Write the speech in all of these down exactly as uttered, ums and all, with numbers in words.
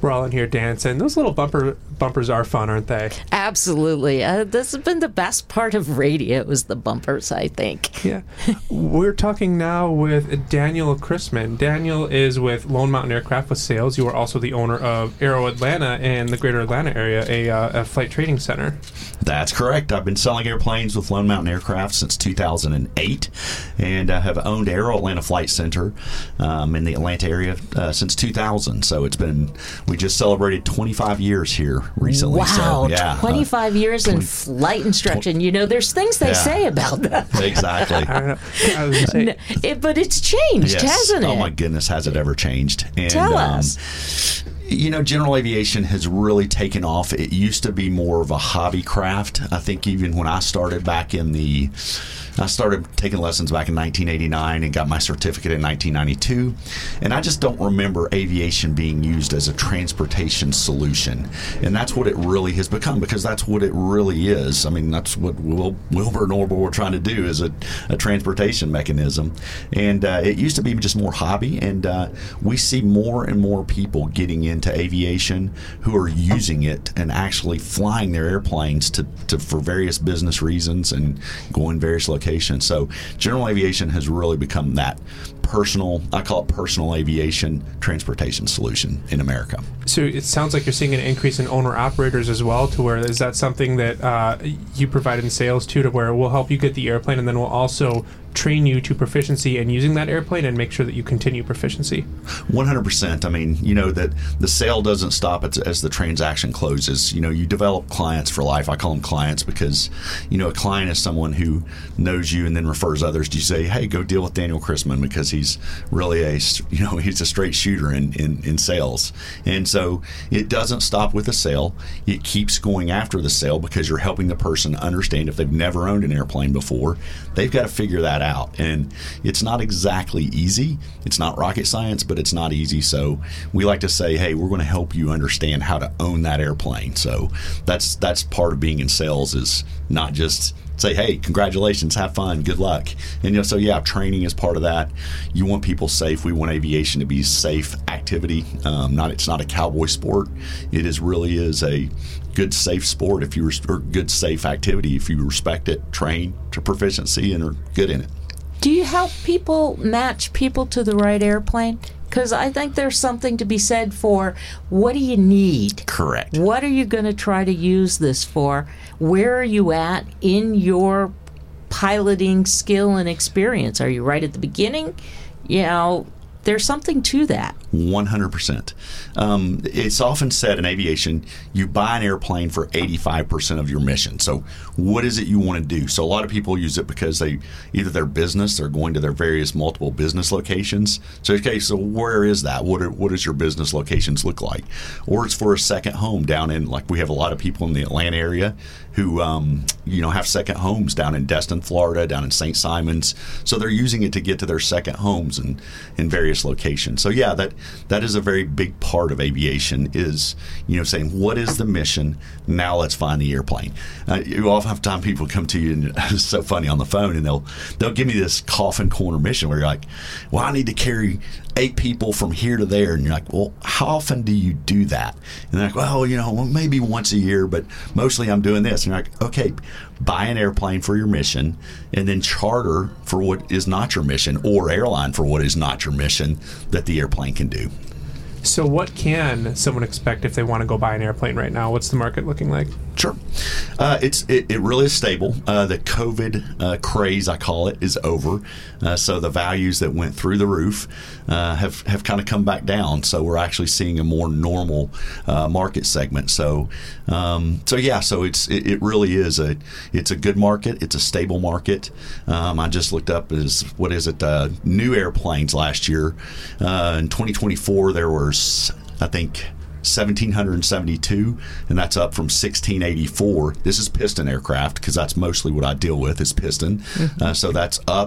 We're all in here dancing. Those little bumper bumpers are fun, aren't they? Absolutely. Uh, this has been the best part of radio is the bumpers, I think. Yeah. We're talking now with Daniel Chrisman. Daniel is with Lone Mountain Aircraft with sales. You are also the owner of Aero Atlanta in the greater Atlanta area, a, uh, a flight trading center. That's correct. I've been selling airplanes with Lone Mountain Aircraft since two thousand eight, and I have owned Aero Atlanta Flight Center um, in the Atlanta area uh, since two thousand. So it's been, we just celebrated twenty-five years here recently. Wow, so, yeah, twenty-five uh, years twenty in flight instruction. You know, there's things they Yeah. say about that. Exactly. I don't know. I was gonna say, No, it, but it's changed, Yes. hasn't it? Oh my goodness, has it ever changed? And, Tell um, us. You know, general aviation has really taken off. It used to be more of a hobby craft. I think even when I started back in the, I started taking lessons back in nineteen eighty-nine and got my certificate in nineteen ninety-two. And I just don't remember aviation being used as a transportation solution. And that's what it really has become, because that's what it really is. I mean, that's what Wil- Wilbur and Orville were trying to do, is a, a transportation mechanism. And uh, it used to be just more hobby. And uh, we see more and more people getting into aviation who are using it and actually flying their airplanes to, to for various business reasons and going various locations. So general aviation has really become that personal, I call it personal aviation transportation solution in America. so it sounds like you're seeing an increase in owner-operators as well, to where is that something that uh, you provide in sales too, to where we'll help you get the airplane and then we'll also train you to proficiency in using that airplane and make sure that you continue proficiency? one hundred percent. I mean, you know, that the sale doesn't stop as, as the transaction closes. You know, you develop clients for life. I call them clients because, you know, a client is someone who knows you and then refers others. Do you say, hey, go deal with Daniel Chrisman because he's really a, you know, he's a straight shooter in, in, in sales. And so it doesn't stop with the sale. It keeps going after the sale because you're helping the person understand, if they've never owned an airplane before, they've got to figure that out. And it's not exactly easy. It's not rocket science, but it's not easy. So we like to say, hey, we're going to help you understand how to own that airplane. So that's that's part of being in sales, is not just say, hey, congratulations, have fun, good luck. And you know, so yeah, training is part of that. You want people safe. We want aviation to be safe activity. Um, not it's not a cowboy sport. It is really is a good, safe sport if you res- or good, safe activity if you respect it, train to proficiency, and are good in it. Do you help people match people to the right airplane? Because I think there's something to be said for, what do you need? Correct. What are you going to try to use this for? Where are you at in your piloting skill and experience? Are you right at the beginning? You know, there's something to that. one hundred percent. Um, it's often said in aviation, you buy an airplane for eighty-five percent of your mission. So what is it you want to do? So a lot of people use it because they either their business, they're going to their various multiple business locations. So, okay, so where is that? What are, what does your business locations look like? Or it's for a second home down in, like we have a lot of people in the Atlanta area who, um, you know, have second homes down in Destin, Florida, down in Saint Simons. So they're using it to get to their second homes in, in various locations. So yeah, that that is a very big part of aviation, is, you know, saying, what is the mission? Now let's find the airplane. Uh, you often have time people come to you, and it's so funny, on the phone, and they'll they'll give me this coffin corner mission where you're like, well, I need to carry eight people from here to there. And you're like, well, how often do you do that? And they're like, well, you know, well, maybe once a year, but mostly I'm doing this. And you're like, okay, buy an airplane for your mission and then charter for what is not your mission, or airline for what is not your mission that the airplane can do. So what can someone expect if they want to go buy an airplane right now? What's the market looking like? Sure. Uh, it's it, it really is stable. Uh, the COVID uh, craze, I call it, is over. Uh, so the values that went through the roof uh, have, have kind of come back down. So we're actually seeing a more normal uh, market segment. So um, so yeah, so it's it, it really is a it's a good market. It's a stable market. Um, I just looked up as what is it uh, new airplanes last year. Uh, in twenty twenty-four, there were, I think, one thousand seven hundred seventy-two, and that's up from one thousand six hundred eighty-four. This is piston aircraft, because that's mostly what I deal with, is piston. Mm-hmm. Uh, so that's up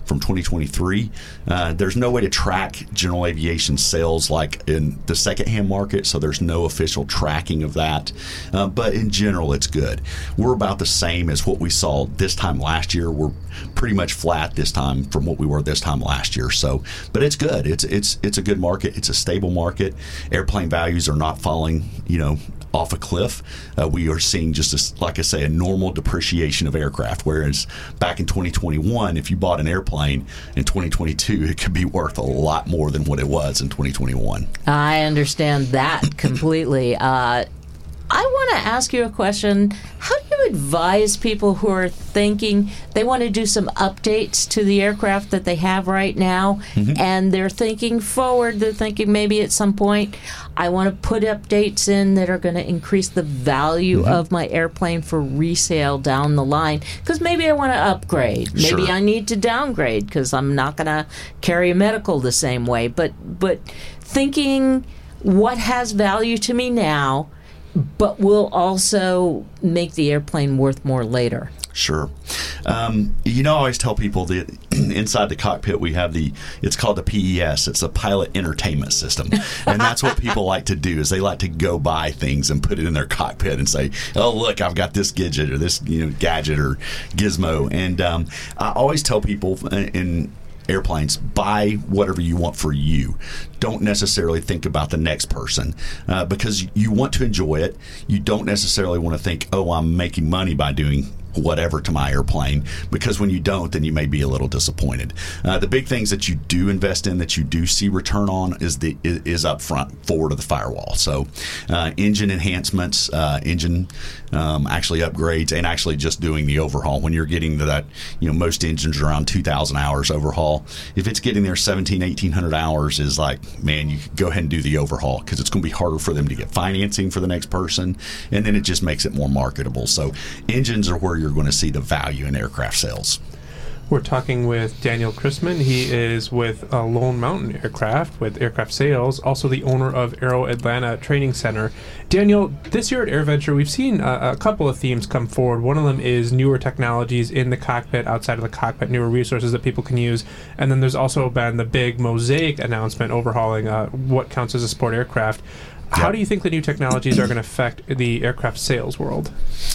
from twenty twenty-three. Uh, there's no way to track general aviation sales like in the secondhand market, so there's no official tracking of that. Uh, but in general, it's good. We're about the same as what we saw this time last year. We're pretty much flat this time from what we were this time last year. So, but it's good. It's it's it's a good market. It's a stable market. Airplane values are not falling, you know, off a cliff. Uh, we are seeing just, a, like I say, a normal depreciation of aircraft, whereas back in twenty twenty-one, if you bought an airplane in twenty twenty-two, it could be worth a lot more than what it was in twenty twenty-one. I understand that completely. Uh, I want to ask you a question. How do you advise people who are thinking they want to do some updates to the aircraft that they have right now, mm-hmm. and they're thinking forward, they're thinking maybe at some point, I want to put updates in that are going to increase the value mm-hmm. of my airplane for resale down the line, because maybe I want to upgrade. Maybe Sure. I need to downgrade because I'm not going to carry a medical the same way. But, but thinking what has value to me now, but will also make the airplane worth more later. Sure. Um, you know, I always tell people that inside the cockpit we have the, it's called the P E S. It's a pilot entertainment system. And that's what people like to do, is they like to go buy things and put it in their cockpit and say, oh, look, I've got this gadget or this, you know, gadget or gizmo. And um, I always tell people in airplanes, buy whatever you want for you. Don't necessarily think about the next person, uh, because you want to enjoy it. You don't necessarily want to think, oh, I'm making money by doing whatever to my airplane, because when you don't, then you may be a little disappointed. Uh, the big things that you do invest in, that you do see return on, is the is up front, forward of the firewall. So uh, engine enhancements, uh, engine um, actually upgrades, and actually just doing the overhaul. When you're getting to that, you know, most engines are around two thousand hours overhaul. If it's getting there seventeen, eighteen hundred hours, is like, man, you go ahead and do the overhaul, because it's going to be harder for them to get financing for the next person, and then it just makes it more marketable. So engines are where you're going to see the value in aircraft sales. We're talking with Daniel Chrisman. He is with uh, Lone Mountain Aircraft, with aircraft sales, also the owner of Aero Atlanta Training Center. Daniel, this year at AirVenture, we've seen uh, a couple of themes come forward. One of them is newer technologies in the cockpit, outside of the cockpit, newer resources that people can use. And then there's also been the big Mosaic announcement overhauling uh, what counts as a sport aircraft. How Yep. do you think the new technologies are going to affect the aircraft sales world?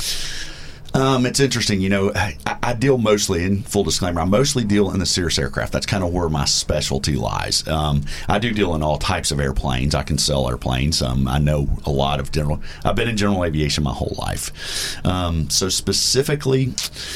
Um, it's interesting, you know, I, I deal mostly, in full disclaimer, I mostly deal in the Cirrus aircraft. That's kind of where my specialty lies. Um, I do deal in all types of airplanes. I can sell airplanes. Um, I know a lot of general, I've been in general aviation my whole life. Um, so specifically,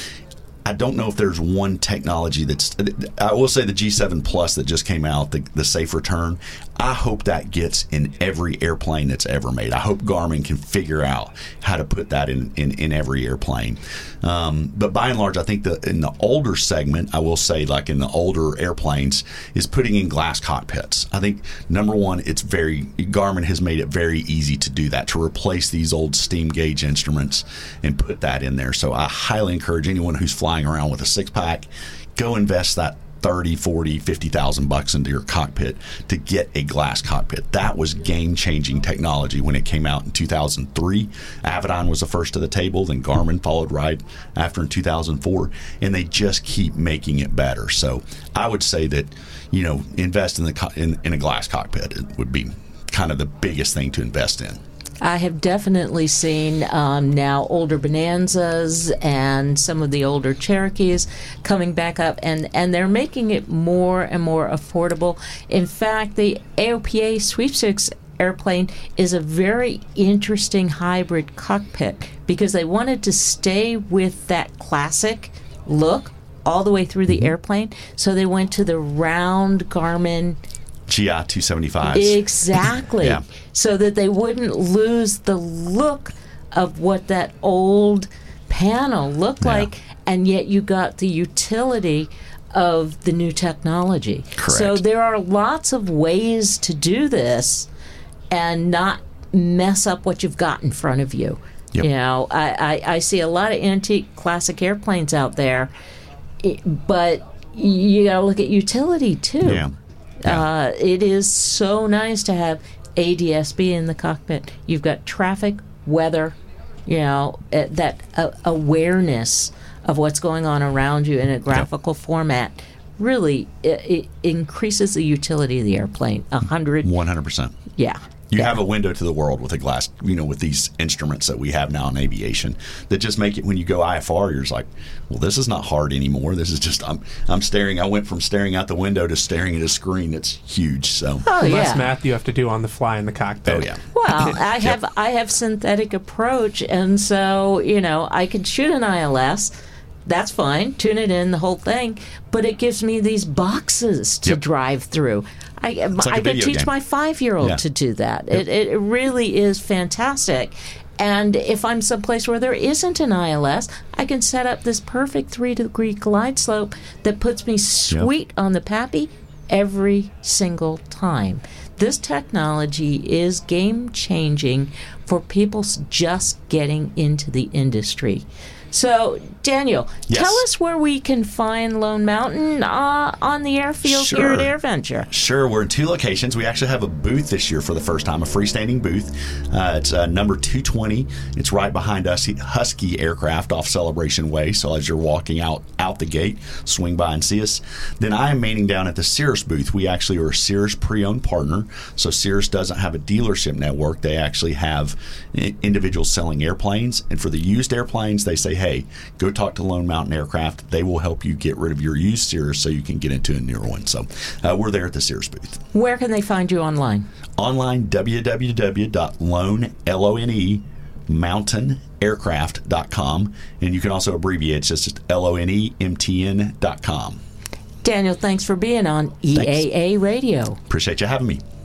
I don't know if there's one technology that's, I will say the G seven Plus that just came out, the, the safe return, I hope that gets in every airplane that's ever made. I hope Garmin can figure out how to put that in, in, in every airplane. Um, but by and large, I think that in the older segment, I will say, like in the older airplanes, is putting in glass cockpits. I think, number one, it's very, Garmin has made it very easy to do that, to replace these old steam gauge instruments and put that in there. So I highly encourage anyone who's flying around with a six-pack, go invest that thirty, forty, fifty thousand bucks into your cockpit to get a glass cockpit. That was game-changing technology when it came out in two thousand three. Avidyne was the first to the table, then Garmin followed right after in two thousand four, and they just keep making it better. So I would say that, you know, invest in the co- in, in a glass cockpit. It would be kind of the biggest thing to invest in. I have definitely seen um, now older Bonanzas and some of the older Cherokees coming back up, and, and they're making it more and more affordable. In fact, the A O P A Sweepstakes airplane is a very interesting hybrid cockpit, because they wanted to stay with that classic look all the way through the airplane, so they went to the round Garmin G I two seventy-fives. Exactly. Yeah. So that they wouldn't lose the look of what that old panel looked Yeah. like, and yet you got the utility of the new technology. Correct. So there are lots of ways to do this and not mess up what you've got in front of you. Yep. You know, I, I, I see a lot of antique classic airplanes out there, it, but you got to look at utility too. Yeah. Yeah. Uh, it is so nice to have A D S B in the cockpit. You've got traffic, weather, you know, uh, that uh, awareness of what's going on around you in a graphical yep. format really it, it increases the utility of the airplane. A hundred, one hundred percent. Yeah. You yeah. have a window to the world with a glass, you know, with these instruments that we have now in aviation that just make it, when you go I F R, you're just like, well, this is not hard anymore. This is just, I'm I'm staring, I went from staring out the window to staring at a screen that's huge. So oh, yeah. less math you have to do on the fly in the cockpit. Oh, yeah. Well, I have yep. I have synthetic approach, and so, you know, I can shoot an I L S. That's fine, tune it in, the whole thing, but it gives me these boxes to yep. drive through. I, like I can teach game. my five-year-old yeah. to do that. Yep. It, it really is fantastic. And if I'm someplace where there isn't an I L S, I can set up this perfect three-degree glide slope that puts me sweet yep. on the P A P I every single time. This technology is game-changing for people just getting into the industry. So, Daniel, yes. tell us where we can find Lone Mountain uh, on the airfield sure. here at AirVenture. Sure. We're in two locations. We actually have a booth this year for the first time, a freestanding booth. Uh, it's uh, number two twenty. It's right behind us, Husky Aircraft off Celebration Way. So as you're walking out, out the gate, swing by and see us. Then I am manning down at the Cirrus booth. We actually are a Cirrus pre-owned partner. So Cirrus doesn't have a dealership network. They actually have individuals selling airplanes. And for the used airplanes, they say, hey, go talk to Lone Mountain Aircraft. They will help you get rid of your used Cirrus so you can get into a newer one. So uh, we're there at the Cirrus booth. Where can they find you online? Online, w w w dot lone mountain aircraft dot com. And you can also abbreviate it. It's just L O N E M T N dot com. Daniel, thanks for being on E A A Thanks. Radio. Appreciate you having me.